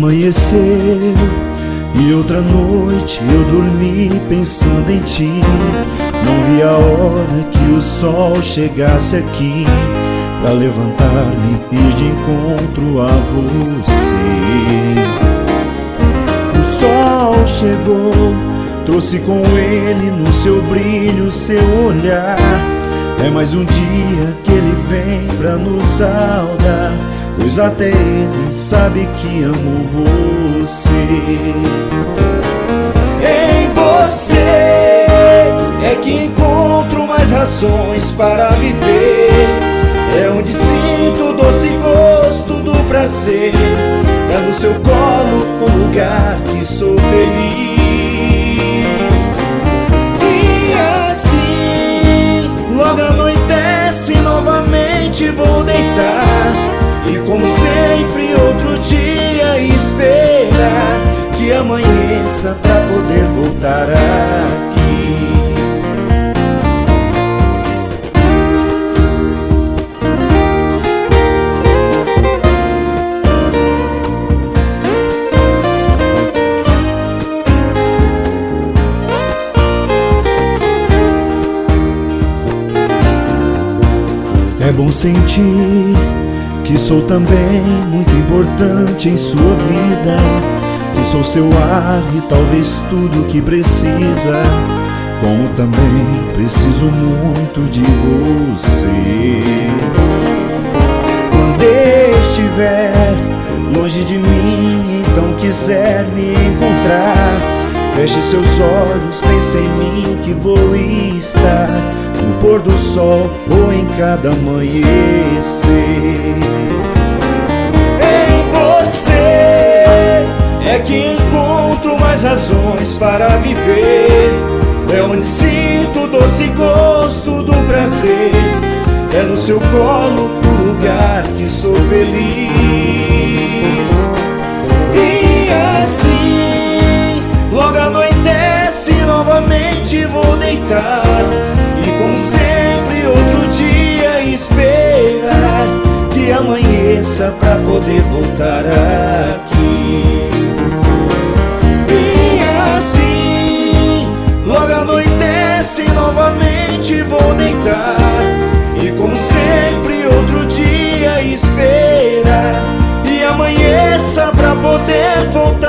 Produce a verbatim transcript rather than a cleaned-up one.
Amanheceu e outra noite eu dormi pensando em ti. Não vi a hora que o sol chegasse aqui pra levantar-me e ir de encontro a você. O sol chegou, trouxe com ele no seu brilho, seu olhar. É mais um dia que ele vem pra nos saudar, pois até ele sabe que amo você. Em você é que encontro mais razões para viver. É onde sinto o doce gosto do prazer. É no seu colo o lugar que sou feliz. E assim, logo anoitece, novamente vou deitar. E como sempre outro dia esperar que amanheça pra poder voltar aqui. É bom sentir que sou também muito importante em sua vida, que sou seu ar e talvez tudo que precisa, como também preciso muito de você. Quando estiver longe de mim, então quiser me encontrar, feche seus olhos, pense em mim que vou estar no pôr do sol ou em cada amanhecer. Em você é que encontro mais razões para viver. É onde sinto o doce gosto do prazer. É no seu colo o lugar que sou feliz. E assim, logo anoitece, novamente vou deitar. E como sempre outro dia esperar que amanheça pra poder voltar aqui. E assim, logo anoitece, novamente vou deitar. E como sempre outro dia esperar e amanheça pra poder voltar.